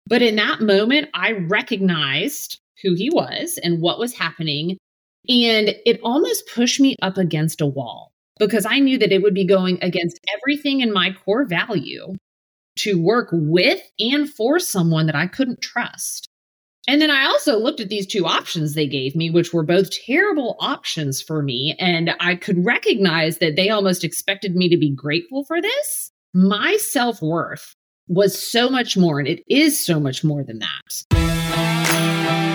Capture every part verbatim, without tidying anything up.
But in that moment, I recognized who he was and what was happening. And it almost pushed me up against a wall because I knew that it would be going against everything in my core value to work with and for someone that I couldn't trust. And then I also looked at these two options they gave me, which were both terrible options for me. And I could recognize that they almost expected me to be grateful for this. My self-worth was so much more, and it is so much more than that.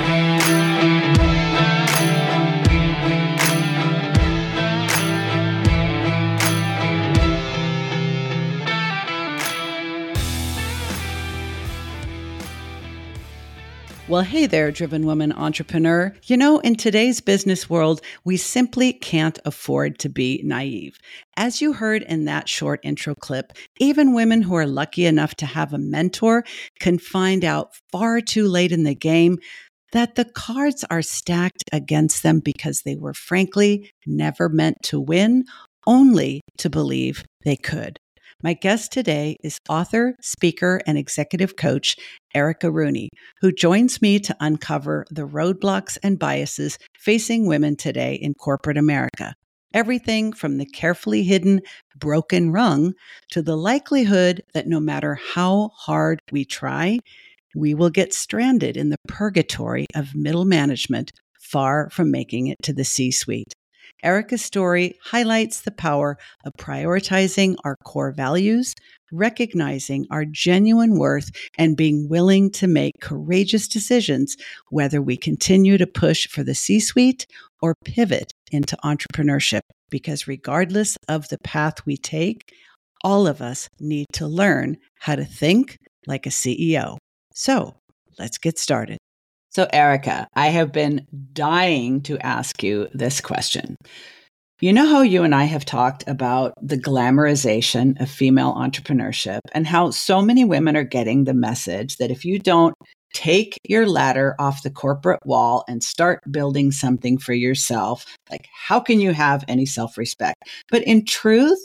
Well, hey there, driven woman entrepreneur. You know, in today's business world, we simply can't afford to be naive. As you heard in that short intro clip, even women who are lucky enough to have a mentor can find out far too late in the game that the cards are stacked against them because they were frankly never meant to win, only to believe they could. My guest today is author, speaker, and executive coach, Erica Rooney, who joins me to uncover the roadblocks and biases facing women today in corporate America. Everything from the carefully hidden broken rung to the likelihood that no matter how hard we try, we will get stranded in the purgatory of middle management, far from making it to the C-suite. Erica's story highlights the power of prioritizing our core values, recognizing our genuine worth, and being willing to make courageous decisions, whether we continue to push for the C-suite or pivot into entrepreneurship. Because regardless of the path we take, all of us need to learn how to think like a C E O. So let's get started. So, Erica, I have been dying to ask you this question. You know how you and I have talked about the glamorization of female entrepreneurship and how so many women are getting the message that if you don't take your ladder off the corporate wall and start building something for yourself, like how can you have any self-respect? But in truth,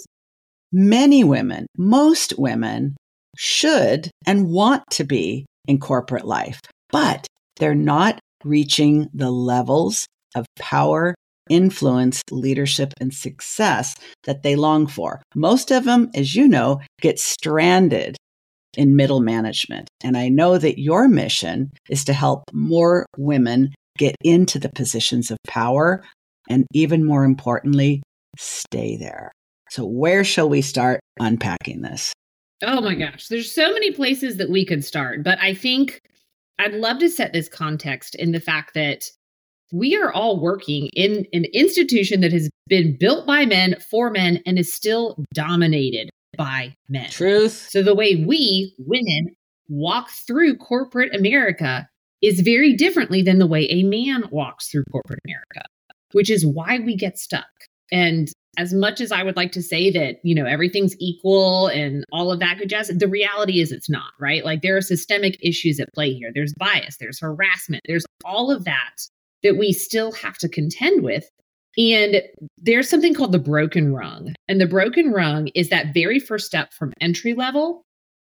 many women, most women should and want to be in corporate life, but they're not reaching the levels of power, influence, leadership, and success that they long for. Most of them, as you know, get stranded in middle management. And I know that your mission is to help more women get into the positions of power and, even more importantly, stay there. So where shall we start unpacking this? Oh my gosh, there's so many places that we could start, but I think I'd love to set this context in the fact that we are all working in an institution that has been built by men for men and is still dominated by men. Truth. So the way we, women, walk through corporate America is very differently than the way a man walks through corporate America, which is why we get stuck. And as much as I would like to say that, you know, everything's equal and all of that good jazz, the reality is it's not, right? Like there are systemic issues at play here. There's bias, there's harassment, there's all of that that we still have to contend with. And there's something called the broken rung. And the broken rung is that very first step from entry level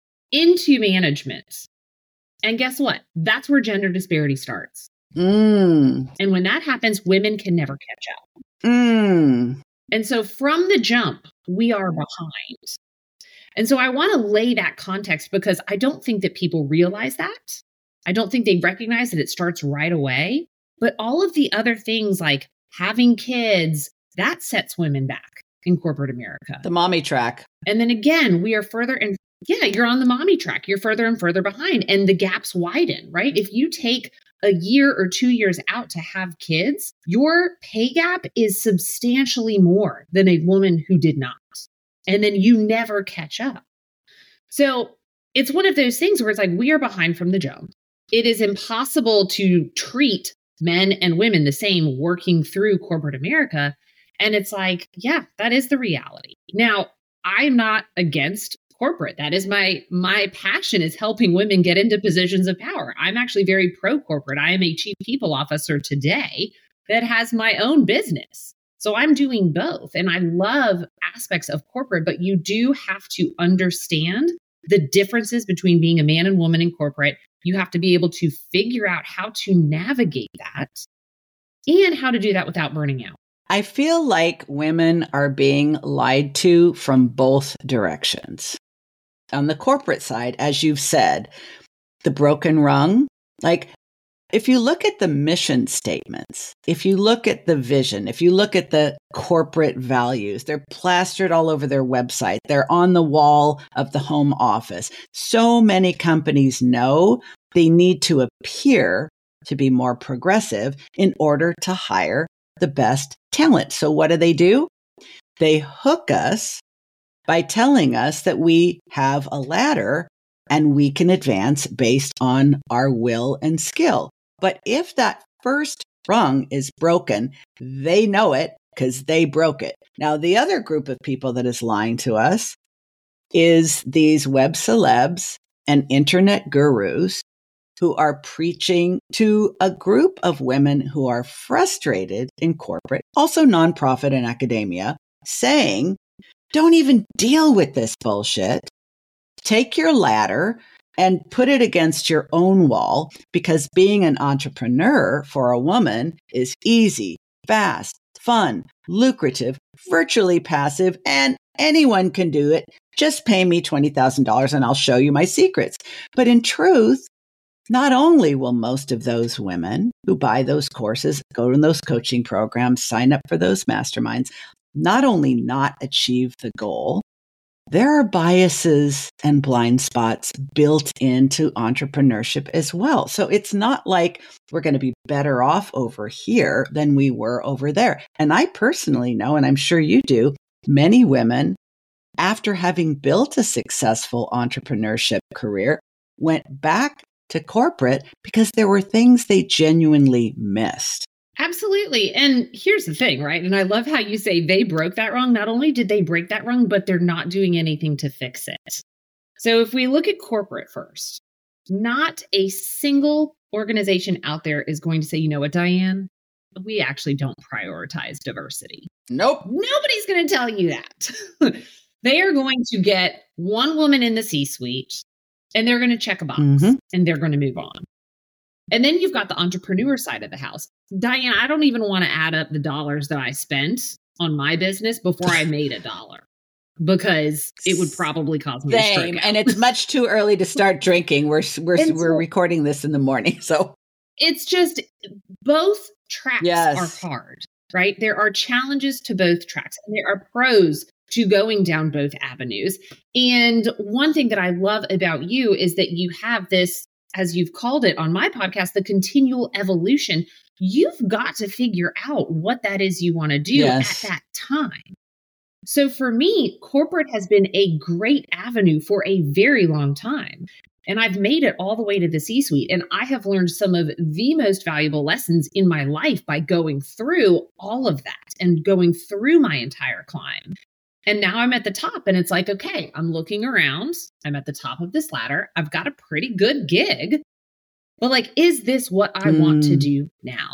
into management. And guess what? That's where gender disparity starts. Mm. And when that happens, women can never catch up. Mm. And so from the jump, we are behind. And so I want to lay that context because I don't think that people realize that. I don't think they recognize that it starts right away. But all of the other things like having kids, that sets women back in corporate America. The mommy track. And then again, we are further and yeah, you're on the mommy track. You're further and further behind and the gaps widen, right? If you take a year or two years out to have kids, your pay gap is substantially more than a woman who did not. And then you never catch up. So it's one of those things where it's like, we are behind from the jump. It is impossible to treat men and women the same working through corporate America. And it's like, yeah, that is the reality. Now, I'm not against corporate. That is my my passion is helping women get into positions of power. I'm actually very pro-corporate. I am a chief people officer today that has my own business. So I'm doing both. And I love aspects of corporate, but you do have to understand the differences between being a man and woman in corporate. You have to be able to figure out how to navigate that and how to do that without burning out. I feel like women are being lied to from both directions. On the corporate side, as you've said, the broken rung, like if you look at the mission statements, if you look at the vision, if you look at the corporate values, they're plastered all over their website. They're on the wall of the home office. So many companies know they need to appear to be more progressive in order to hire the best talent. So what do they do? They hook us by telling us that we have a ladder and we can advance based on our will and skill. But if that first rung is broken, they know it because they broke it. Now, the other group of people that is lying to us is these web celebs and internet gurus who are preaching to a group of women who are frustrated in corporate, also nonprofit and academia, saying, don't even deal with this bullshit. Take your ladder and put it against your own wall, because being an entrepreneur for a woman is easy, fast, fun, lucrative, virtually passive, and anyone can do it. Just pay me twenty thousand dollars and I'll show you my secrets. But in truth, not only will most of those women who buy those courses, go to those coaching programs, sign up for those masterminds, not only not achieve the goal, there are biases and blind spots built into entrepreneurship as well. So it's not like we're going to be better off over here than we were over there. And I personally know, and I'm sure you do, many women, after having built a successful entrepreneurship career, went back to corporate because there were things they genuinely missed. Absolutely. And here's the thing, right? And I love how you say they broke that wrong. Not only did they break that wrong, but they're not doing anything to fix it. So if we look at corporate first, not a single organization out there is going to say, you know what, Diane, we actually don't prioritize diversity. Nope. Nobody's going to tell you that. They are going to get one woman in the C-suite and they're going to check a box mm-hmm. and they're going to move on. And then you've got the entrepreneur side of the house. Diane, I don't even want to add up the dollars that I spent on my business before I made a dollar, because it would probably cause me Same. to stroke out. And it's much too early to start drinking. We're we're And we're so- recording this in the morning, so It's just both tracks Yes. are hard, right? There are challenges to both tracks, and there are pros to going down both avenues. And one thing that I love about you is that you have this, as you've called it on my podcast, the continual evolution. You've got to figure out what that is you want to do Yes. at that time. So for me, corporate has been a great avenue for a very long time. And I've made it all the way to the C-suite. And I have learned some of the most valuable lessons in my life by going through all of that and going through my entire climb. And now I'm at the top and it's like, okay, I'm looking around. I'm at the top of this ladder. I've got a pretty good gig. But like, is this what I mm. want to do now?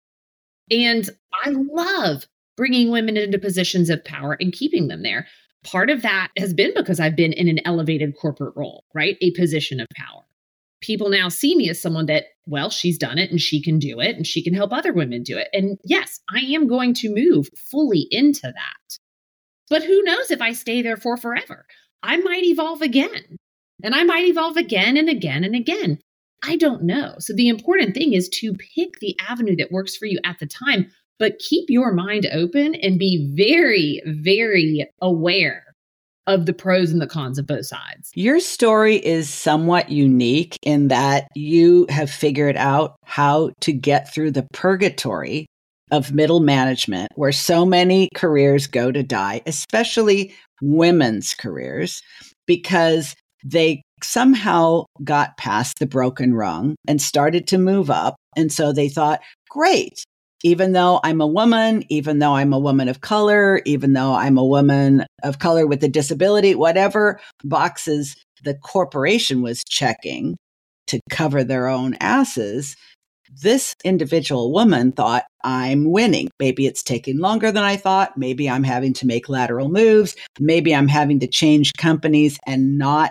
And I love bringing women into positions of power and keeping them there. Part of that has been because I've been in an elevated corporate role, right? A position of power. People now see me as someone that, well, she's done it and she can do it and she can help other women do it. And yes, I am going to move fully into that. But who knows if I stay there for forever? I might evolve again. And I might evolve again and again and again. I don't know. So the important thing is to pick the avenue that works for you at the time, but keep your mind open and be very, very aware of the pros and the cons of both sides. Your story is somewhat unique in that you have figured out how to get through the purgatory of middle management, where so many careers go to die, especially women's careers, because they somehow got past the broken rung and started to move up. And so they thought, great, even though I'm a woman, even though I'm a woman of color, even though I'm a woman of color with a disability, whatever boxes the corporation was checking to cover their own asses, this individual woman thought, I'm winning. Maybe it's taking longer than I thought. Maybe I'm having to make lateral moves. Maybe I'm having to change companies and not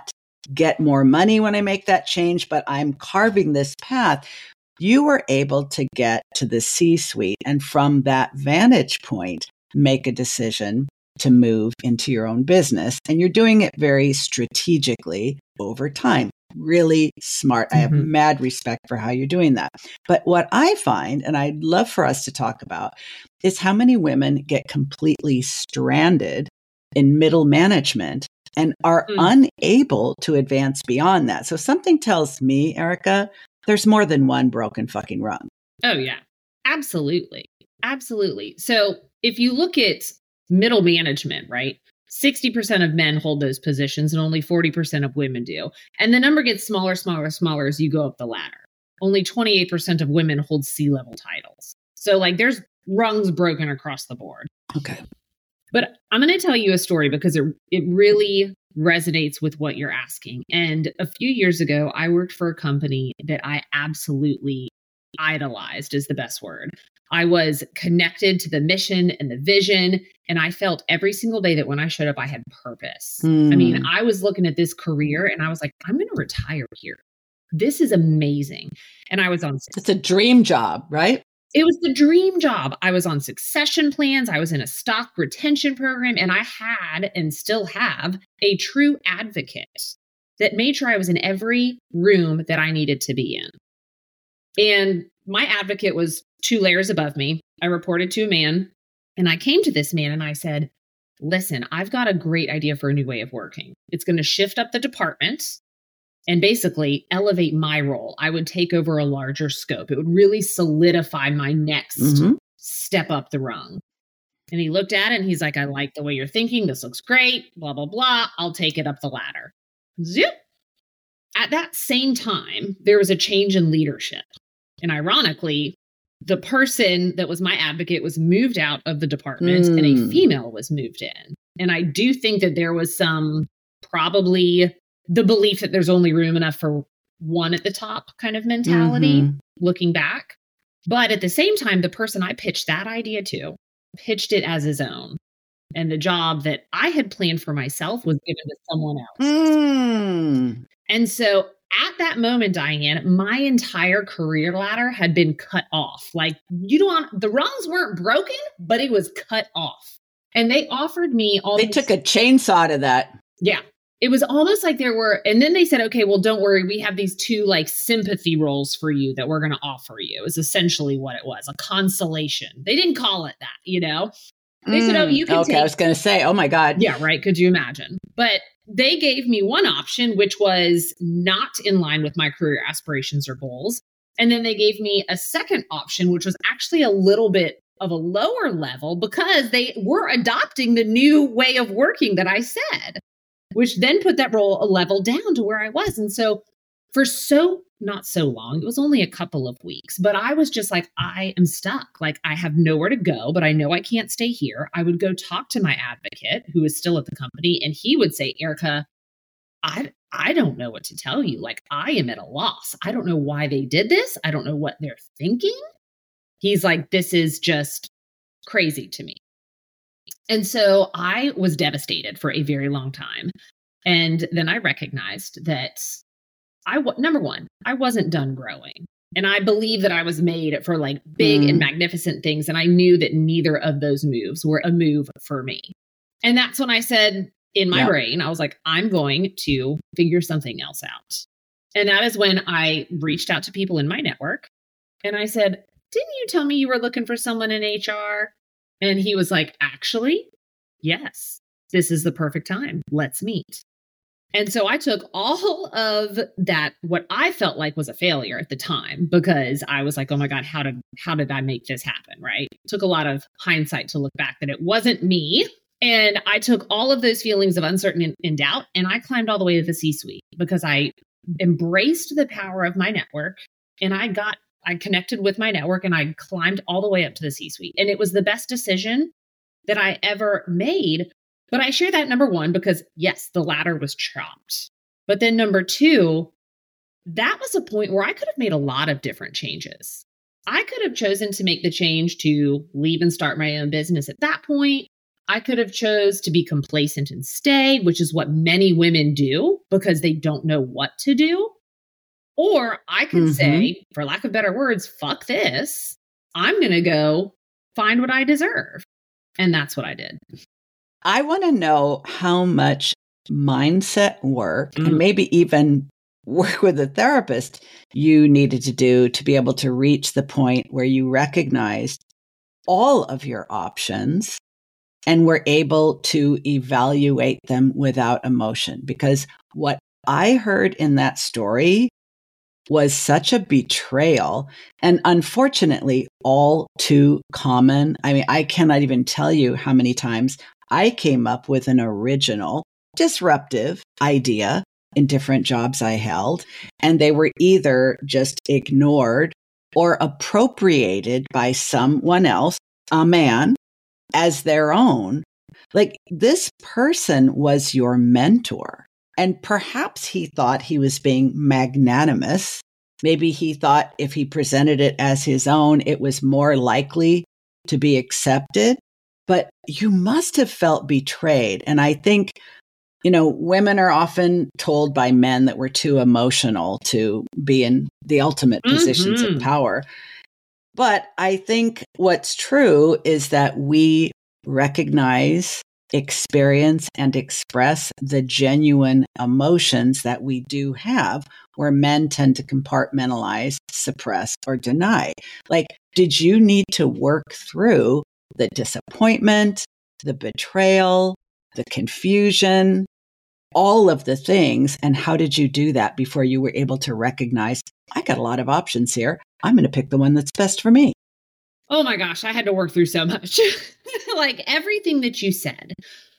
get more money when I make that change, but I'm carving this path. You were able to get to the C-suite and from that vantage point, make a decision to move into your own business. And you're doing it very strategically over time. Really smart. Mm-hmm. I have mad respect for how you're doing that. But what I find, and I'd love for us to talk about, is how many women get completely stranded in middle management and are mm. unable to advance beyond that. So something tells me, Erica, there's more than one broken fucking rung. Oh, yeah. Absolutely. Absolutely. So if you look at middle management, right? sixty percent of men hold those positions and only forty percent of women do. And the number gets smaller, smaller, smaller as you go up the ladder. Only twenty-eight percent of women hold C-level titles. So like there's rungs broken across the board. Okay. But I'm going to tell you a story because it it really resonates with what you're asking. And a few years ago, I worked for a company that I absolutely idolized is the best word. I was connected to the mission and the vision. And I felt every single day that when I showed up, I had purpose. Mm. I mean, I was looking at this career and I was like, I'm going to retire here. This is amazing. And I was on. It's a dream job, right? It was the dream job. I was on succession plans. I was in a stock retention program, and I had and still have a true advocate that made sure I was in every room that I needed to be in. And my advocate was two layers above me. I reported to a man, and I came to this man and I said, listen, I've got a great idea for a new way of working. It's going to shift up the department and basically elevate my role. I would take over a larger scope. It would really solidify my next mm-hmm. step up the rung. And he looked at it and he's like, I like the way you're thinking. This looks great, blah, blah, blah. I'll take it up the ladder. Zip. At that same time, there was a change in leadership. And ironically, the person that was my advocate was moved out of the department mm. and a female was moved in. And I do think that there was some probably the belief that there's only room enough for one at the top kind of mentality, mm-hmm. looking back. But at the same time, the person I pitched that idea to pitched it as his own. And the job that I had planned for myself was given to someone else. Mm. And so at that moment, Diane, my entire career ladder had been cut off. Like, you don't, the rungs weren't broken, but it was cut off. And they offered me all They these, took a chainsaw to that. Yeah. It was almost like there were, and then they said, okay, well, don't worry. We have these two like sympathy roles for you that we're going to offer you is essentially what it was, a consolation. They didn't call it that, you know, they mm, said, oh, you can okay, take. I was going to say, oh my God. Yeah, right. Could you imagine? But they gave me one option, which was not in line with my career aspirations or goals. And then they gave me a second option, which was actually a little bit of a lower level because they were adopting the new way of working that I said, which then put that role a level down to where I was. And so for so, not so long, it was only a couple of weeks, but I was just like, I am stuck. Like I have nowhere to go, but I know I can't stay here. I would go talk to my advocate who is still at the company. And he would say, Erica, I, I don't know what to tell you. Like I am at a loss. I don't know why they did this. I don't know what they're thinking. He's like, this is just crazy to me. And so I was devastated for a very long time. And then I recognized that I, number one, I wasn't done growing. And I believe that I was made for like big mm. and magnificent things. And I knew that neither of those moves were a move for me. And that's when I said in my yeah. brain, I was like, I'm going to figure something else out. And that is when I reached out to people in my network. And I said, didn't you tell me you were looking for someone in H R? And he was like, actually, yes, this is the perfect time. Let's meet. And so I took all of that, what I felt like was a failure at the time, because I was like, oh my God, how did, how did I make this happen? Right. It took a lot of hindsight to look back that it wasn't me. And I took all of those feelings of uncertainty and doubt, and I climbed all the way to the C-suite because I embraced the power of my network and I got I connected with my network and I climbed all the way up to the C-suite. And it was the best decision that I ever made. But I share that number one, because yes, the ladder was chopped. But then number two, that was a point where I could have made a lot of different changes. I could have chosen to make the change to leave and start my own business at that point. I could have chose to be complacent and stay, which is what many women do because they don't know what to do. Or I could mm-hmm. say, for lack of better words, fuck this. I'm going to go find what I deserve. And that's what I did. I want to know how much mindset work mm. and maybe even work with a therapist you needed to do to be able to reach the point where you recognized all of your options and were able to evaluate them without emotion. Because what I heard in that story was such a betrayal and unfortunately all too common. I mean, I cannot even tell you how many times I came up with an original disruptive idea in different jobs I held, and they were either just ignored or appropriated by someone else, a man, as their own. Like, this person was your mentor. And perhaps he thought he was being magnanimous. Maybe he thought if he presented it as his own, it was more likely to be accepted. But you must have felt betrayed. And I think, you know, women are often told by men that we're too emotional to be in the ultimate positions mm-hmm. of power. But I think what's true is that we recognize, experience, and express the genuine emotions that we do have, where men tend to compartmentalize, suppress, or deny. Like, did you need to work through the disappointment, the betrayal, the confusion, all of the things? And how did you do that before you were able to recognize, I got a lot of options here. I'm going to pick the one that's best for me? Oh my gosh, I had to work through so much. Like everything that you said.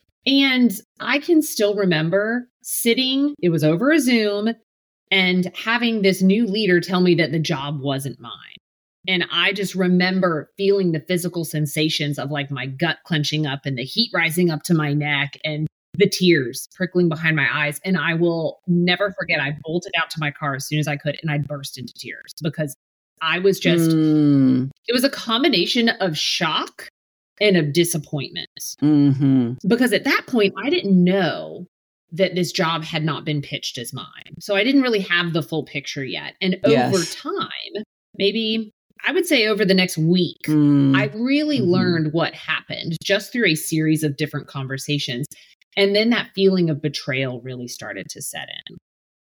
And I can still remember sitting, it was over a Zoom, and having this new leader tell me that the job wasn't mine. And I just remember feeling the physical sensations of like my gut clenching up and the heat rising up to my neck and the tears prickling behind my eyes. And I will never forget, I bolted out to my car as soon as I could and I burst into tears because I was just, mm. it was a combination of shock and of disappointment. Mm-hmm. Because at that point, I didn't know that this job had not been pitched as mine. So I didn't really have the full picture yet. And yes. over time, maybe I would say over the next week, mm. I really mm-hmm. learned what happened just through a series of different conversations. And then that feeling of betrayal really started to set in.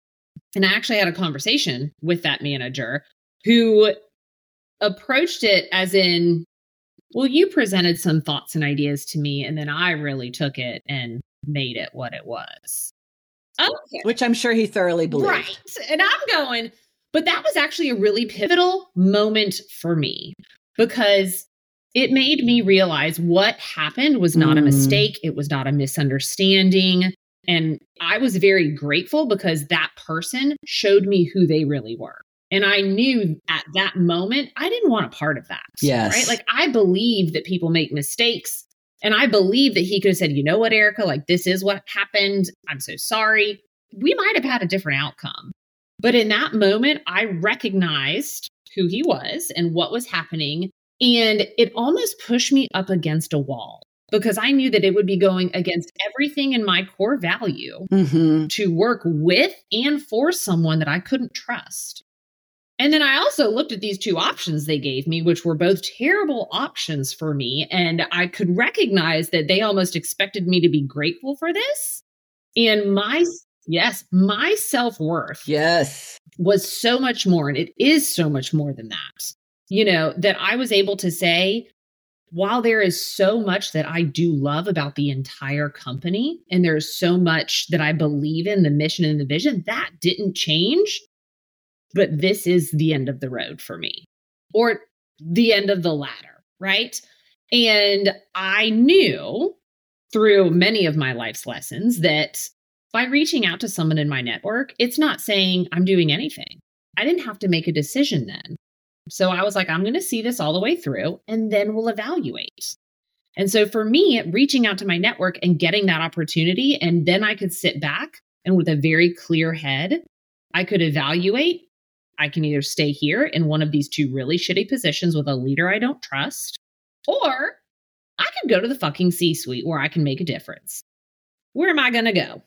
And I actually had a conversation with that manager who approached it as in, well, you presented some thoughts and ideas to me, and then I really took it and made it what it was. Okay. Which I'm sure he thoroughly believed. Right. And I'm going, but that was actually a really pivotal moment for me because it made me realize what happened was not mm. a mistake. It was not a misunderstanding. And I was very grateful because that person showed me who they really were. And I knew at that moment, I didn't want a part of that. Yes. Right. Like I believe that people make mistakes. And I believe that he could have said, you know what, Erica, like this is what happened. I'm so sorry. We might have had a different outcome. But in that moment, I recognized who he was and what was happening. And it almost pushed me up against a wall because I knew that it would be going against everything in my core value mm-hmm. to work with and for someone that I couldn't trust. And then I also looked at these two options they gave me, which were both terrible options for me. And I could recognize that they almost expected me to be grateful for this. And my, yes, my self-worth yes, was so much more. And it is so much more than that, you know, that I was able to say, while there is so much that I do love about the entire company, and there's so much that I believe in the mission and the vision, that didn't change. But this is the end of the road for me, or the end of the ladder, right? And I knew through many of my life's lessons that by reaching out to someone in my network, it's not saying I'm doing anything. I didn't have to make a decision then. So I was like, I'm going to see this all the way through and then we'll evaluate. And so for me, reaching out to my network and getting that opportunity, and then I could sit back and with a very clear head, I could evaluate. I can either stay here in one of these two really shitty positions with a leader I don't trust, or I could go to the fucking C-suite where I can make a difference. Where am I going to go?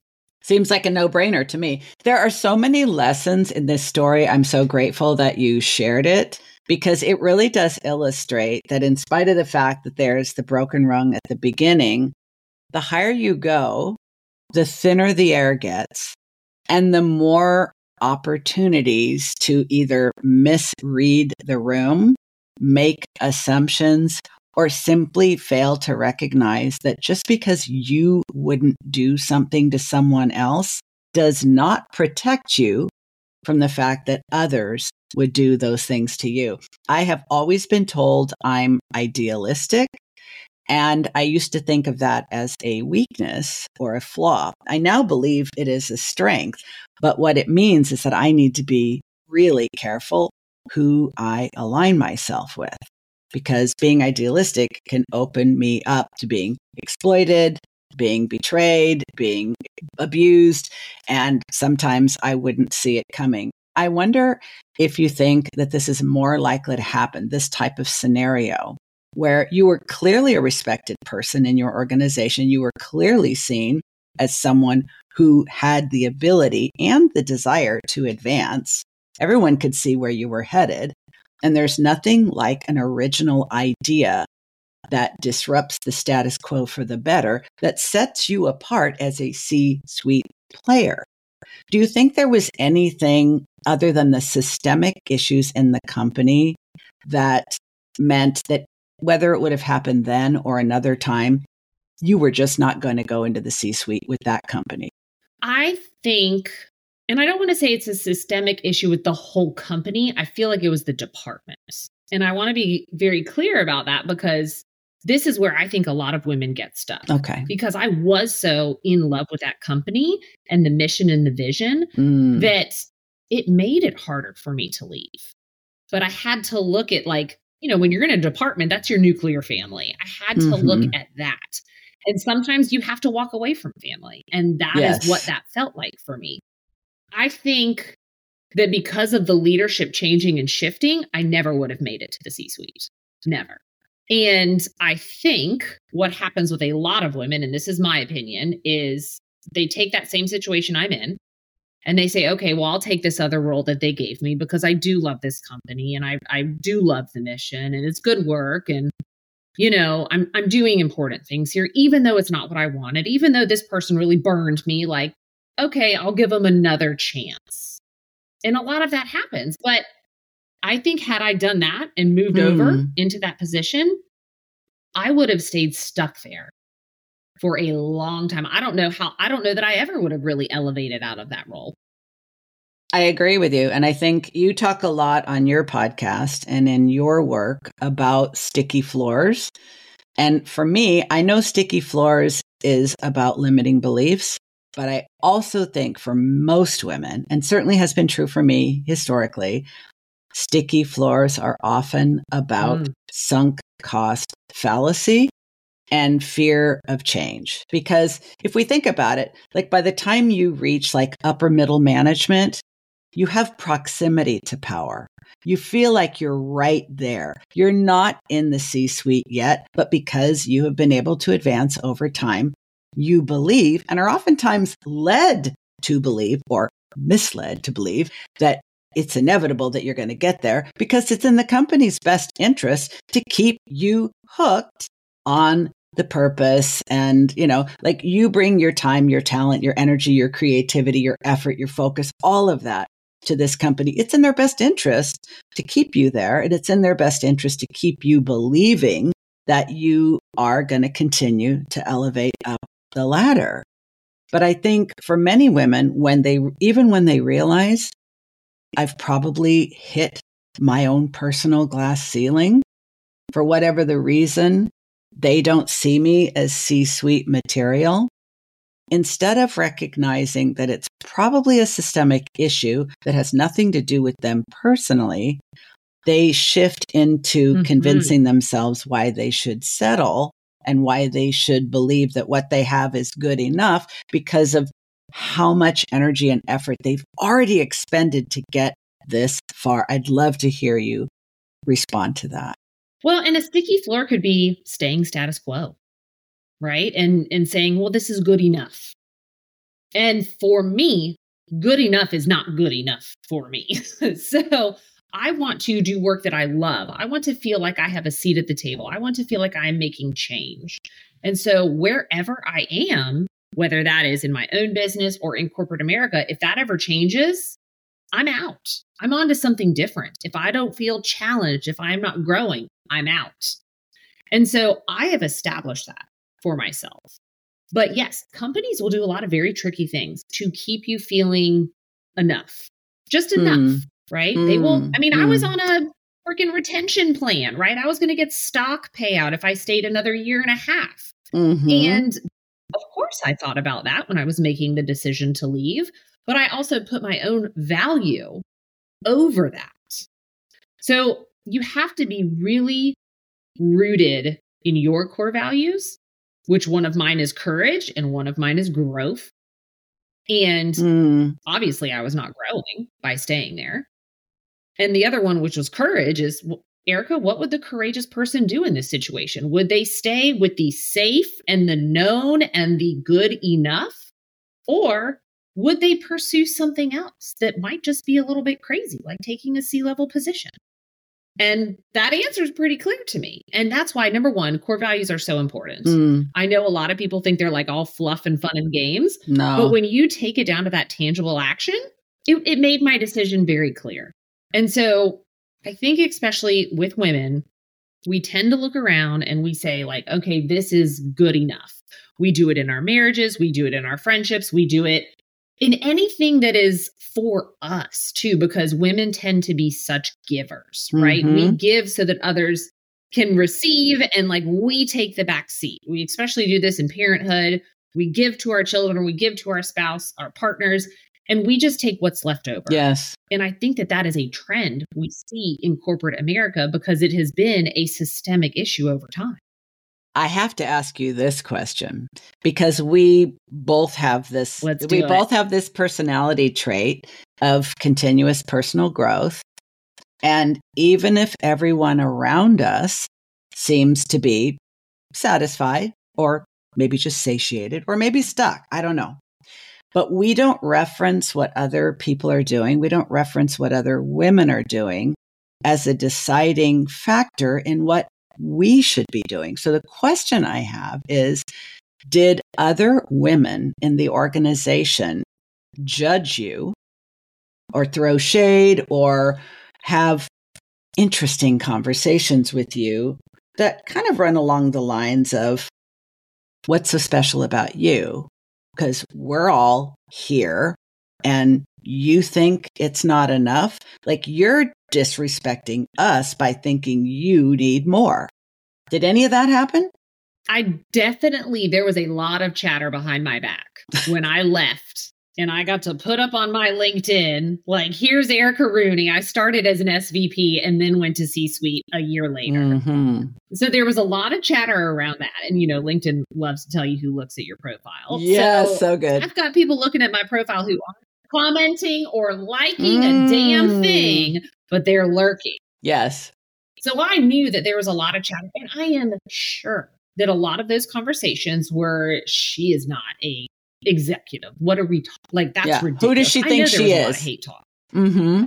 Seems like a no-brainer to me. There are so many lessons in this story. I'm so grateful that you shared it because it really does illustrate that in spite of the fact that there's the broken rung at the beginning, the higher you go, the thinner the air gets and the more opportunities to either misread the room, make assumptions, or simply fail to recognize that just because you wouldn't do something to someone else does not protect you from the fact that others would do those things to you. I have always been told I'm idealistic, and I used to think of that as a weakness or a flaw. I now believe it is a strength, but what it means is that I need to be really careful who I align myself with. Because being idealistic can open me up to being exploited, being betrayed, being abused, and sometimes I wouldn't see it coming. I wonder if you think that this is more likely to happen, this type of scenario, where you were clearly a respected person in your organization, you were clearly seen as someone who had the ability and the desire to advance. Everyone could see where you were headed. And there's nothing like an original idea that disrupts the status quo for the better, that sets you apart as a C-suite player. Do you think there was anything other than the systemic issues in the company that meant that whether it would have happened then or another time, you were just not going to go into the C-suite with that company? I think... And I don't want to say it's a systemic issue with the whole company. I feel like it was the department. And I want to be very clear about that because this is where I think a lot of women get stuck. Okay. Because I was so in love with that company and the mission and the vision mm. that it made it harder for me to leave. But I had to look at like, you know, when you're in a department, that's your nuclear family. I had to mm-hmm. look at that. And sometimes you have to walk away from family. And that yes. is what that felt like for me. I think that because of the leadership changing and shifting, I never would have made it to the C-suite. Never. And I think what happens with a lot of women, and this is my opinion, is they take that same situation I'm in and they say, okay, well, I'll take this other role that they gave me because I do love this company and I, I do love the mission and it's good work. And, you know, I'm, I'm doing important things here, even though it's not what I wanted, even though this person really burned me, like, okay, I'll give them another chance. And a lot of that happens. But I think had I done that and moved mm. over into that position, I would have stayed stuck there for a long time. I don't know how, I don't know that I ever would have really elevated out of that role. I agree with you. And I think you talk a lot on your podcast and in your work about sticky floors. And for me, I know sticky floors is about limiting beliefs. But I also think for most women, and certainly has been true for me historically, sticky floors are often about mm. sunk cost fallacy and fear of change. Because if we think about it, like by the time you reach like upper middle management, you have proximity to power. You feel like you're right there. You're not in the C-suite yet, but because you have been able to advance over time, you believe and are oftentimes led to believe or misled to believe that it's inevitable that you're going to get there because it's in the company's best interest to keep you hooked on the purpose. And, you know, like you bring your time, your talent, your energy, your creativity, your effort, your focus, all of that to this company. It's in their best interest to keep you there. And it's in their best interest to keep you believing that you are going to continue to elevate up the ladder. But I think for many women, when they, even when they realize I've probably hit my own personal glass ceiling, for whatever the reason, they don't see me as C-suite material. Instead of recognizing that it's probably a systemic issue that has nothing to do with them personally, they shift into mm-hmm. convincing themselves why they should settle and why they should believe that what they have is good enough because of how much energy and effort they've already expended to get this far. I'd love to hear you respond to that. Well, and a sticky floor could be staying status quo, right? And and saying, well, this is good enough. And for me, good enough is not good enough for me. So I want to do work that I love. I want to feel like I have a seat at the table. I want to feel like I'm making change. And so wherever I am, whether that is in my own business or in corporate America, if that ever changes, I'm out. I'm on to something different. If I don't feel challenged, if I'm not growing, I'm out. And so I have established that for myself. But yes, companies will do a lot of very tricky things to keep you feeling enough, just enough, mm. right? Mm. They will. I mean, mm. I was on a freaking retention plan, right? I was going to get stock payout if I stayed another year and a half. Mm-hmm. And of course, I thought about that when I was making the decision to leave, but I also put my own value over that. So you have to be really rooted in your core values, which one of mine is courage and one of mine is growth. And mm. obviously I was not growing by staying there. And the other one, which was courage, is, Erica, what would the courageous person do in this situation? Would they stay with the safe and the known and the good enough? Or would they pursue something else that might just be a little bit crazy, like taking a C-level position? And that answer is pretty clear to me. And that's why, number one, core values are so important. Mm. I know a lot of people think they're like all fluff and fun and games. No. But when you take it down to that tangible action, it, it made my decision very clear. And so I think especially with women, we tend to look around and we say like, okay, this is good enough. We do it in our marriages. We do it in our friendships. We do it in anything that is for us too, because women tend to be such givers, right? Mm-hmm. We give so that others can receive, and like we take the back seat. We especially do this in parenthood. We give to our children, we give to our spouse, our partners, and we just take what's left over. Yes. And I think that that is a trend we see in corporate America because it has been a systemic issue over time. I have to ask you this question because we both have this, Let's we do both it. have this personality trait of continuous personal growth. And even if everyone around us seems to be satisfied or maybe just satiated or maybe stuck, I don't know. But we don't reference what other people are doing. We don't reference what other women are doing as a deciding factor in what we should be doing. So the question I have is, did other women in the organization judge you or throw shade or have interesting conversations with you that kind of run along the lines of, what's so special about you? Because we're all here and you think it's not enough. Like you're disrespecting us by thinking you need more. Did any of that happen? I definitely, there was a lot of chatter behind my back when I left and I got to put up on my LinkedIn, like, here's Erica Rooney. I started as an S V P and then went to C-suite a year later. Mm-hmm. So there was a lot of chatter around that. And, you know, LinkedIn loves to tell you who looks at your profile. Yeah, so, so good. I've got people looking at my profile who aren't commenting or liking mm. a damn thing, but they're lurking. Yes. So I knew that there was a lot of chatter, and I am sure that a lot of those conversations were, she is not a executive. What are we talking? Like, that's yeah. ridiculous. Who does she think she is? A is? lot of hate talk. Mm-hmm.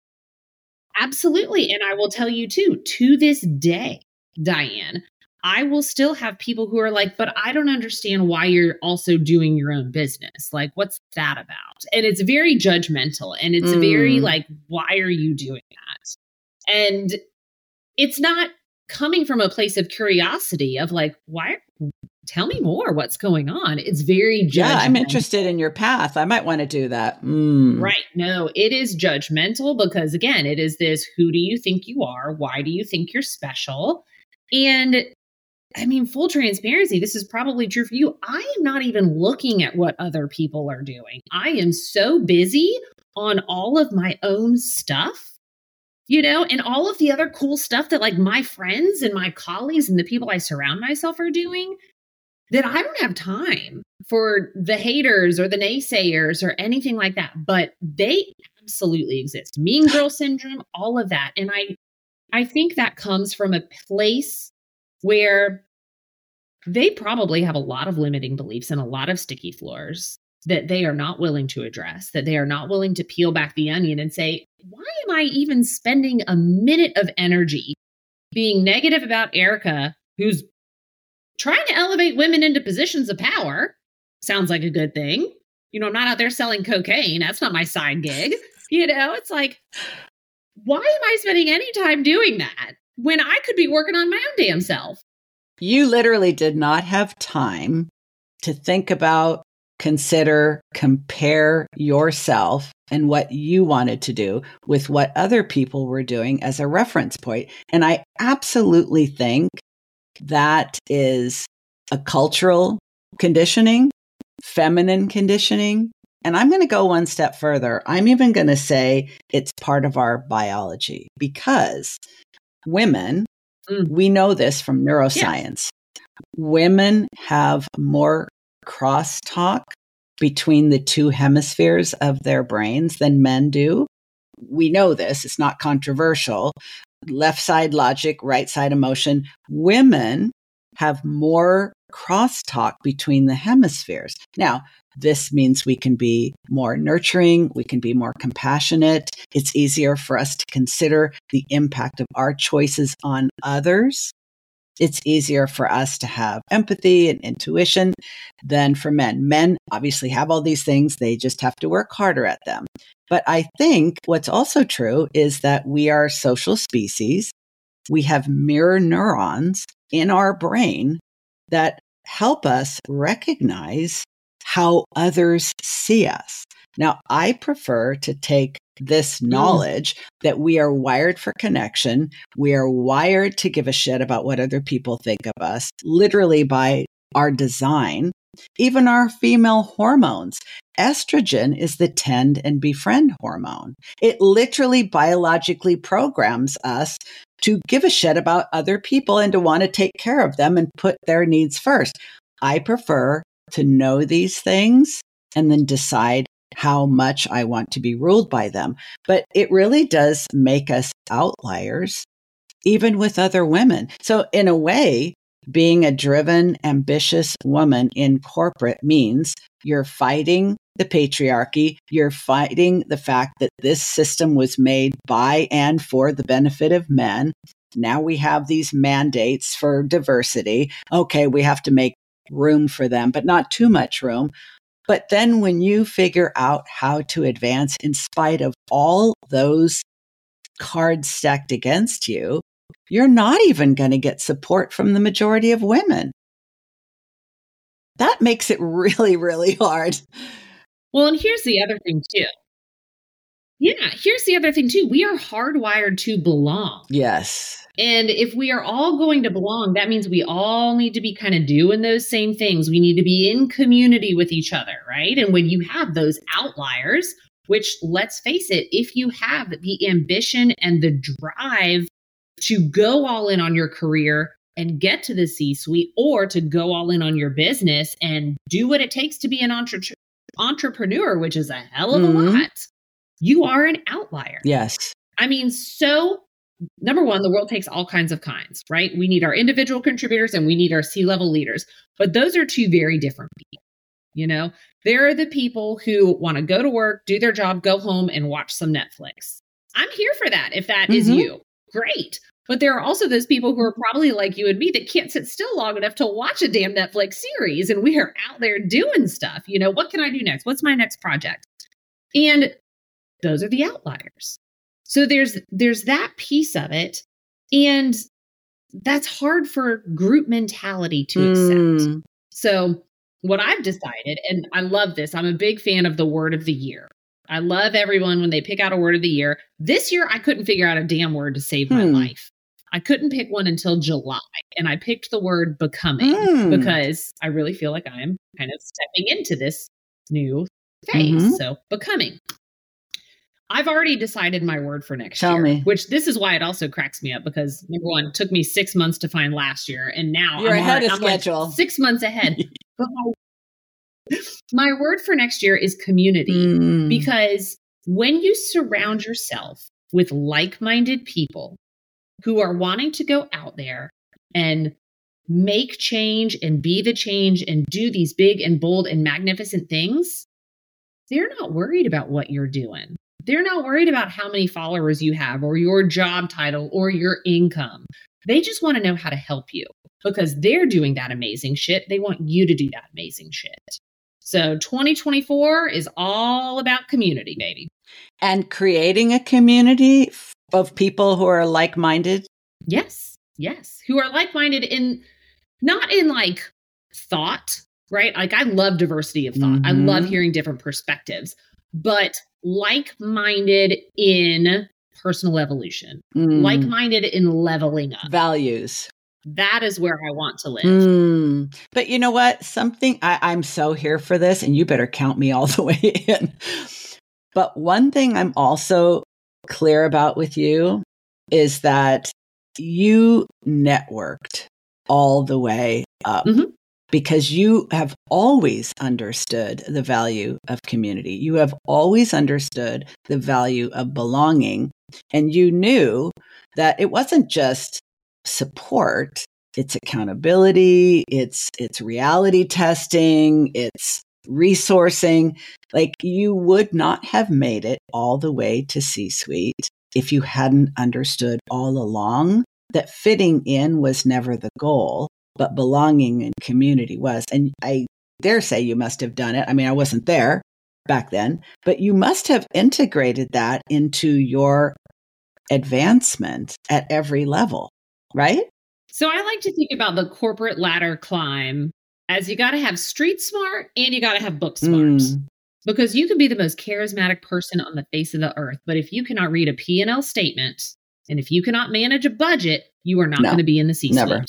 Absolutely. And I will tell you too, to this day, Diane, I will still have people who are like, but I don't understand why you're also doing your own business. Like, what's that about? And it's very judgmental. And it's mm. very like, why are you doing that? And it's not coming from a place of curiosity of like, why? Tell me more. What's going on? It's very judgmental. Yeah, I'm interested in your path. I might want to do that. Mm. Right. No, it is judgmental because, again, it is this, who do you think you are? Why do you think you're special? And I mean, full transparency, this is probably true for you. I am not even looking at what other people are doing. I am so busy on all of my own stuff, you know, and all of the other cool stuff that like my friends and my colleagues and the people I surround myself are doing, that I don't have time for the haters or the naysayers or anything like that. But they absolutely exist. Mean girl syndrome, all of that. And I I think that comes from a place where they probably have a lot of limiting beliefs and a lot of sticky floors that they are not willing to address, that they are not willing to peel back the onion and say, why am I even spending a minute of energy being negative about Erica, who's trying to elevate women into positions of power? Sounds like a good thing. You know, I'm not out there selling cocaine. That's not my side gig. You know, it's like, why am I spending any time doing that when I could be working on my own damn self? You literally did not have time to think about, consider, compare yourself and what you wanted to do with what other people were doing as a reference point. And I absolutely think that is a cultural conditioning, feminine conditioning. And I'm going to go one step further. I'm even going to say it's part of our biology, because women, mm. we know this from neuroscience. Yes. Women have more crosstalk between the two hemispheres of their brains than men do. We know this. It's not controversial. Left side logic, right side emotion. Women have more crosstalk between the hemispheres. Now, this means we can be more nurturing, we can be more compassionate. It's easier for us to consider the impact of our choices on others. It's easier for us to have empathy and intuition than for men. Men obviously have all these things. They just have to work harder at them. But I think what's also true is that we are social species. We have mirror neurons in our brain that help us recognize how others see us. Now, I prefer to take this knowledge mm. that we are wired for connection. We are wired to give a shit about what other people think of us, literally by our design, even our female hormones. Estrogen is the tend and befriend hormone. It literally biologically programs us to give a shit about other people and to want to take care of them and put their needs first. I prefer to know these things and then decide how much I want to be ruled by them. But it really does make us outliers, even with other women. So in a way, being a driven, ambitious woman in corporate means you're fighting the patriarchy. You're fighting the fact that this system was made by and for the benefit of men. Now we have these mandates for diversity. Okay, we have to make room for them, but not too much room. But then when you figure out how to advance in spite of all those cards stacked against you, you're not even going to get support from the majority of women. That makes it really, really hard. Well, and here's the other thing too. Yeah, here's the other thing too. We are hardwired to belong. Yes. And if we are all going to belong, that means we all need to be kind of doing those same things. We need to be in community with each other, right? And when you have those outliers, which let's face it, if you have the ambition and the drive to go all in on your career and get to the C-suite, or to go all in on your business and do what it takes to be an entre- entrepreneur, which is a hell of a mm-hmm. lot, you are an outlier. Yes. I mean, so number one, the world takes all kinds of kinds, right? We need our individual contributors and we need our C-level leaders, but those are two very different people. You know, there are the people who want to go to work, do their job, go home and watch some Netflix. I'm here for that. If that mm-hmm. is you, great. But there are also those people who are probably like you and me that can't sit still long enough to watch a damn Netflix series. And we are out there doing stuff. You know, what can I do next? What's my next project? And those are the outliers. So there's there's that piece of it. And that's hard for group mentality to mm. accept. So what I've decided, and I love this, I'm a big fan of the word of the year. I love everyone when they pick out a word of the year. This year, I couldn't figure out a damn word to save my hmm. life. I couldn't pick one until July. And I picked the word becoming mm. because I really feel like I'm kind of stepping into this new phase. Mm-hmm. So becoming. I've already decided my word for next Tell year, me. Which this is why it also cracks me up because number one, it took me six months to find last year. And now You're I'm, ahead already, of I'm schedule. Like six months ahead. But my, my word for next year is community mm. because when you surround yourself with like-minded people who are wanting to go out there and make change and be the change and do these big and bold and magnificent things, they're not worried about what you're doing. They're not worried about how many followers you have or your job title or your income. They just want to know how to help you because they're doing that amazing shit. They want you to do that amazing shit. So twenty twenty-four is all about community, baby. And creating a community of people who are like-minded. Yes, yes. Who are like-minded in, not in like thought, right? Like I love diversity of thought. Mm-hmm. I love hearing different perspectives, but like-minded in personal evolution, mm. like-minded in leveling up. Values. That is where I want to live. Mm. But you know what? Something, I, I'm so here for this, and you better count me all the way in. But one thing I'm also clear about with you is that you networked all the way up. Mm-hmm. Because you have always understood the value of community. You have always understood the value of belonging. And you knew that it wasn't just support, it's accountability, it's it's reality testing, it's resourcing. Like you would not have made it all the way to C-suite if you hadn't understood all along that fitting in was never the goal, but belonging and community was. And I dare say you must have done it. I mean, I wasn't there back then, but you must have integrated that into your advancement at every level, right? So I like to think about the corporate ladder climb as you got to have street smart and you got to have book smart. Mm. Because you can be the most charismatic person on the face of the earth, but if you cannot read a P and L statement and if you cannot manage a budget, you are not no, going to be in the C-suite. Never.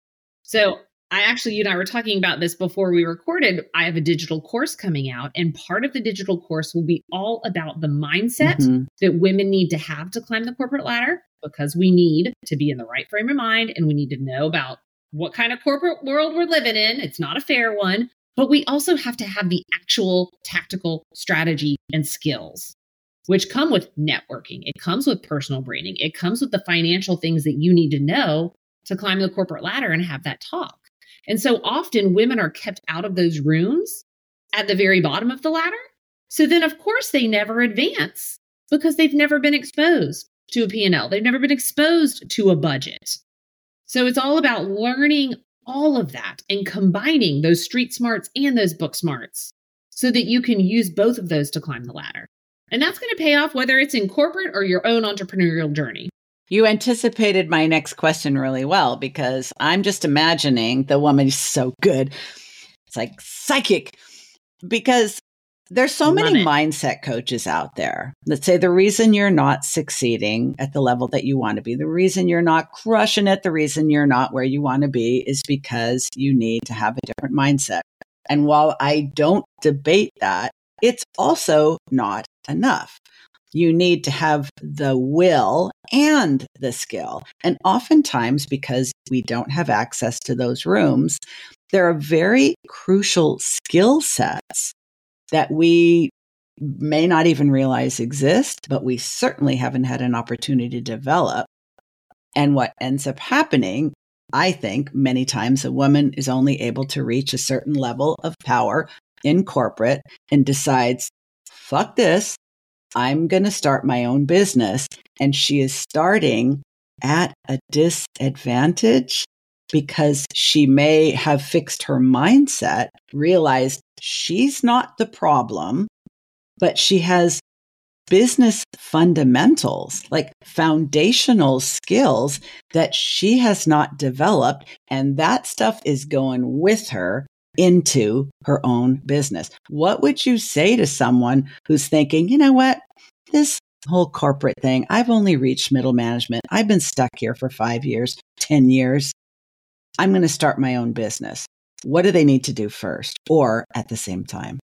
So I actually, you and I were talking about this before we recorded. I have a digital course coming out, and part of the digital course will be all about the mindset mm-hmm. that women need to have to climb the corporate ladder, because we need to be in the right frame of mind and we need to know about what kind of corporate world we're living in. It's not a fair one, but we also have to have the actual tactical strategy and skills, which come with networking. It comes with personal branding. It comes with the financial things that you need to know to climb the corporate ladder and have that talk. And so often women are kept out of those rooms at the very bottom of the ladder. So then, of course, they never advance because they've never been exposed to a P and L. They've never been exposed to a budget. So it's all about learning all of that and combining those street smarts and those book smarts so that you can use both of those to climb the ladder. And that's going to pay off whether it's in corporate or your own entrepreneurial journey. You anticipated my next question really well, because I'm just imagining the woman is so good. It's like psychic, because there's so Love many it. mindset coaches out there that say the reason you're not succeeding at the level that you want to be, the reason you're not crushing it, the reason you're not where you want to be is because you need to have a different mindset. And while I don't debate that, it's also not enough. You need to have the will and the skill. And oftentimes, because we don't have access to those rooms, there are very crucial skill sets that we may not even realize exist, but we certainly haven't had an opportunity to develop. And what ends up happening, I think, many times a woman is only able to reach a certain level of power in corporate and decides, fuck this. I'm going to start my own business. And she is starting at a disadvantage because she may have fixed her mindset, realized she's not the problem, but she has business fundamentals, like foundational skills that she has not developed. And that stuff is going with her into her own business. What would you say to someone who's thinking, you know what, this whole corporate thing, I've only reached middle management. I've been stuck here for five years, ten years. I'm going to start my own business. What do they need to do first or at the same time?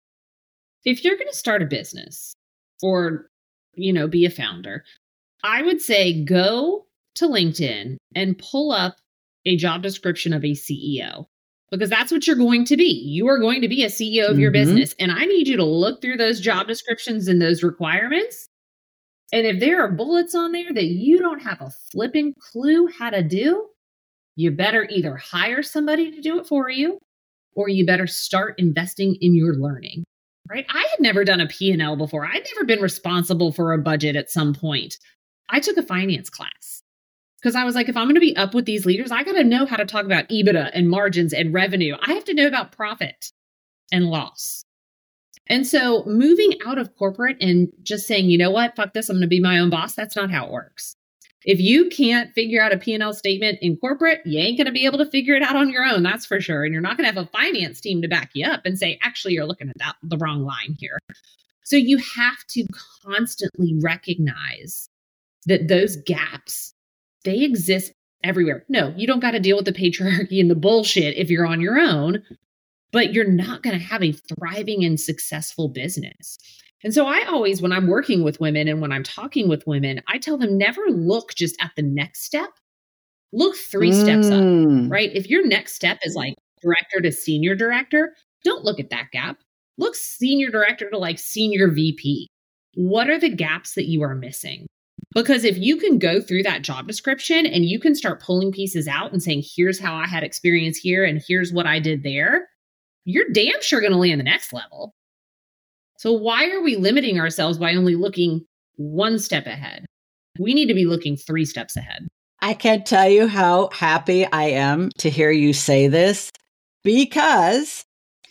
If you're going to start a business or, you know, be a founder, I would say go to LinkedIn and pull up a job description of a C E O. Because that's what you're going to be. You are going to be a C E O of mm-hmm. your business. And I need you to look through those job descriptions and those requirements And if there are bullets on there that you don't have a flipping clue how to do, you better either hire somebody to do it for you, or you better start investing in your learning, right? I had never done a P and L before. I'd never been responsible for a budget at some point. I took a finance class because I was like, if I'm going to be up with these leaders, I got to know how to talk about EBITDA and margins and revenue. I have to know about profit and loss. And so moving out of corporate and just saying, you know what, fuck this, I'm going to be my own boss. That's not how it works. If you can't figure out a P and L statement in corporate, you ain't going to be able to figure it out on your own. That's for sure. And you're not going to have a finance team to back you up and say, actually, you're looking at that, the wrong line here. So you have to constantly recognize that those gaps, they exist everywhere. No, you don't got to deal with the patriarchy and the bullshit if you're on your own, but you're not going to have a thriving and successful business. And so I always, when I'm working with women and when I'm talking with women, I tell them never look just at the next step. Look three mm. steps up, right? If your next step is like director to senior director, don't look at that gap. Look senior director to like senior V P. What are the gaps that you are missing? Because if you can go through that job description and you can start pulling pieces out and saying, here's how I had experience here and here's what I did there, you're damn sure going to land the next level. So why are we limiting ourselves by only looking one step ahead? We need to be looking three steps ahead. I can't tell you how happy I am to hear you say this, because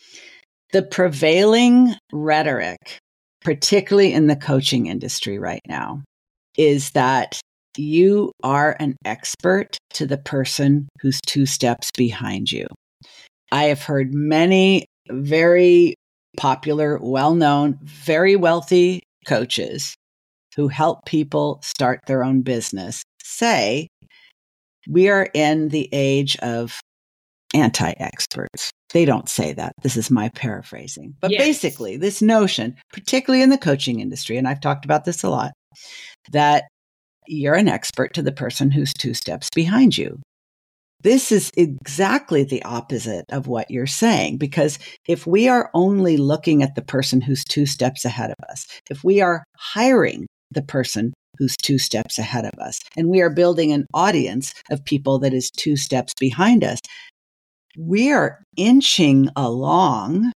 the prevailing rhetoric, particularly in the coaching industry right now, is that you are an expert to the person who's two steps behind you. I have heard many very popular, well-known, very wealthy coaches who help people start their own business say, we are in the age of anti-experts. They don't say that. This is my paraphrasing. But yes. Basically, this notion, particularly in the coaching industry, and I've talked about this a lot, that you're an expert to the person who's two steps behind you. This is exactly the opposite of what you're saying, because if we are only looking at the person who's two steps ahead of us, if we are hiring the person who's two steps ahead of us, and we are building an audience of people that is two steps behind us, we are inching along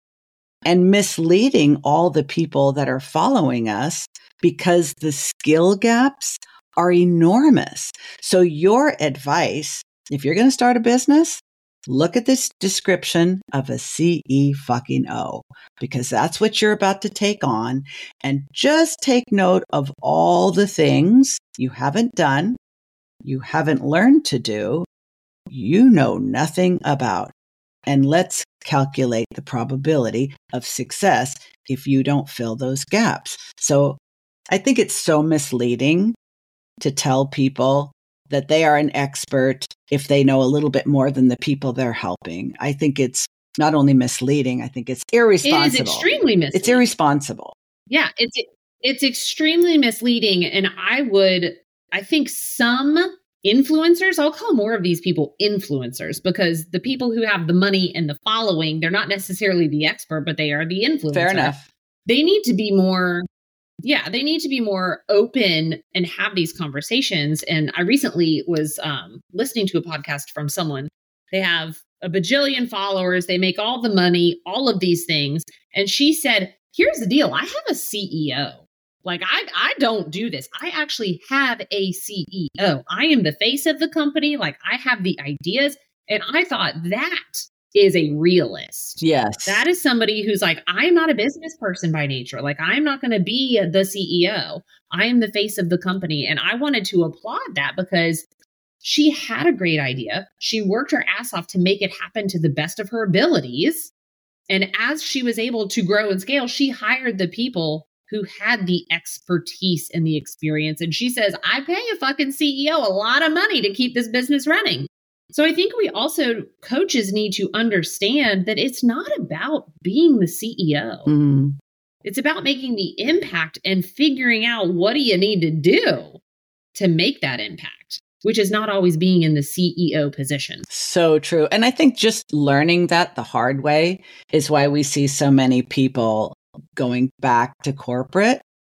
and misleading all the people that are following us because the skill gaps are enormous. So your advice, if you're going to start a business, look at this description of a C E fucking O, because that's what you're about to take on. And just take note of all the things you haven't done, you haven't learned to do, you know nothing about. And let's calculate the probability of success if you don't fill those gaps. So I think it's so misleading to tell people that they are an expert if they know a little bit more than the people they're helping. I think it's not only misleading, I think it's irresponsible. It is extremely misleading. It's irresponsible. Yeah, it's it's extremely misleading. And I would, I think some influencers, I'll call more of these people influencers, because the people who have the money and the following, they're not necessarily the expert, but they are the influencer. Fair enough. They need to be more Yeah, they need to be more open and have these conversations. And I recently was um, listening to a podcast from someone. They have a bajillion followers. They make all the money, all of these things. And she said, here's the deal. I have a C E O. Like, I, I don't do this. I actually have a C E O. I am the face of the company. Like, I have the ideas. And I thought that is a realist. Yes. That is somebody who's like, I'm not a business person by nature. Like, I'm not going to be the C E O. I am the face of the company. And I wanted to applaud that because she had a great idea. She worked her ass off to make it happen to the best of her abilities. And as she was able to grow and scale, she hired the people who had the expertise and the experience. And she says, I pay a fucking C E O a lot of money to keep this business running. So I think we also, coaches need to understand that it's not about being the C E O. Mm. It's about making the impact and figuring out what do you need to do to make that impact, which is not always being in the C E O position. So true. And I think just learning that the hard way is why we see so many people going back to corporate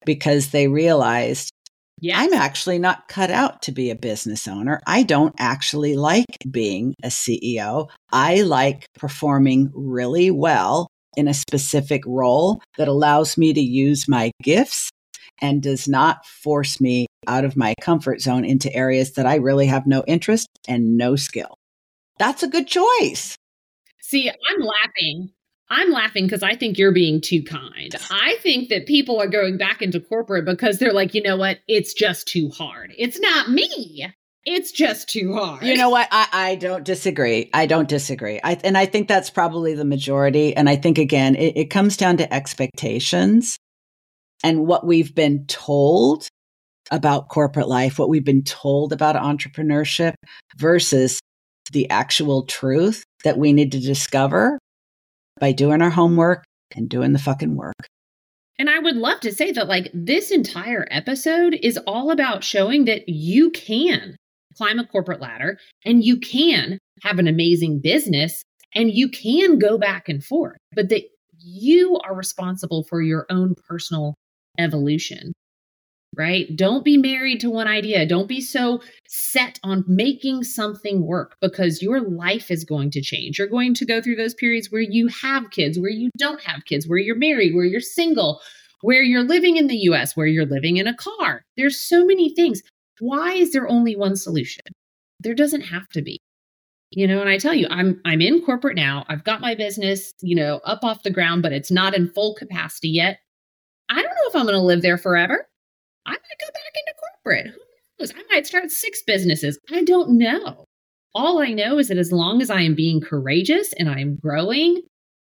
because they realized, yes. I'm actually not cut out to be a business owner. I don't actually like being a C E O. I like performing really well in a specific role that allows me to use my gifts and does not force me out of my comfort zone into areas that I really have no interest and no skill. That's a good choice. See, I'm laughing. I'm laughing because I think you're being too kind. I think that people are going back into corporate because they're like, you know what? It's just too hard. It's not me. It's just too hard. You know what? I, I don't disagree. I don't disagree. I, and I think that's probably the majority. And I think, again, it, it comes down to expectations and what we've been told about corporate life, what we've been told about entrepreneurship versus the actual truth that we need to discover by doing our homework and doing the fucking work. And I would love to say that, like, this entire episode is all about showing that you can climb a corporate ladder and you can have an amazing business and you can go back and forth, but that you are responsible for your own personal evolution, right? Don't be married to one idea. Don't be so set on making something work because your life is going to change. You're going to go through those periods where you have kids, where you don't have kids, where you're married, where you're single, where you're living in the U S, where you're living in a car. There's so many things. Why is there only one solution? There doesn't have to be. You know, and I tell you, I'm I'm in corporate now. I've got my business, you know, up off the ground, but it's not in full capacity yet. I don't know if I'm going to live there forever. I might go back into corporate. Who knows? I might start six businesses. I don't know. All I know is that as long as I am being courageous and I'm growing,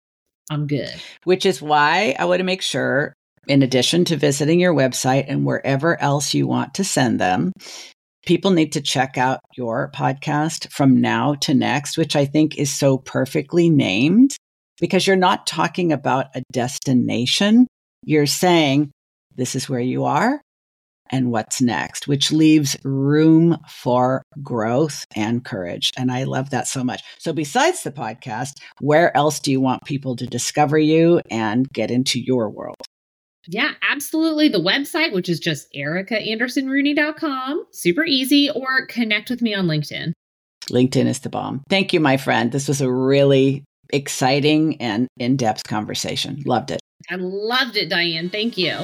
I'm good. Which is why I want to make sure, in addition to visiting your website and wherever else you want to send them, people need to check out your podcast From Now to Next, which I think is so perfectly named because you're not talking about a destination. You're saying, this is where you are and what's next, which leaves room for growth and courage. And I love that so much. So besides the podcast, where else do you want people to discover you and get into your world? Yeah, absolutely. The website, which is just erica anderson rooney dot com. Super easy. Or connect with me on LinkedIn. LinkedIn is the bomb. Thank you, my friend. This was a really exciting and in-depth conversation. Loved it. I loved it, Diane. Thank you.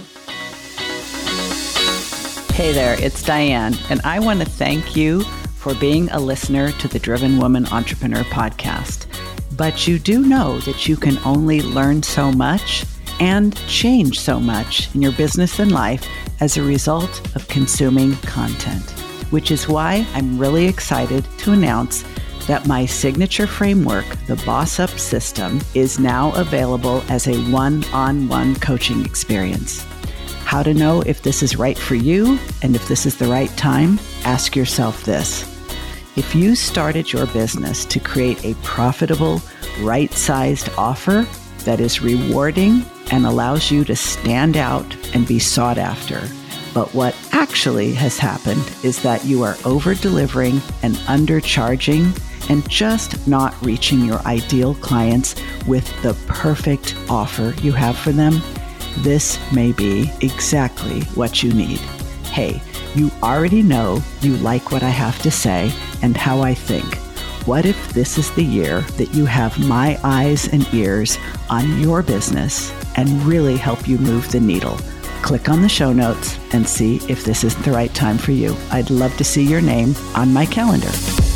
Hey there, it's Diane, and I want to thank you for being a listener to the Driven Woman Entrepreneur podcast. But you do know that you can only learn so much and change so much in your business and life as a result of consuming content, which is why I'm really excited to announce that my signature framework, the Boss Up System, is now available as a one-on-one coaching experience. How to know if this is right for you and if this is the right time? Ask yourself this. If you started your business to create a profitable, right-sized offer that is rewarding and allows you to stand out and be sought after, but what actually has happened is that you are over-delivering and undercharging and just not reaching your ideal clients with the perfect offer you have for them, this may be exactly what you need. Hey, you already know you like what I have to say and how I think. What if this is the year that you have my eyes and ears on your business and really help you move the needle? Click on the show notes and see if this is the right time for you. I'd love to see your name on my calendar.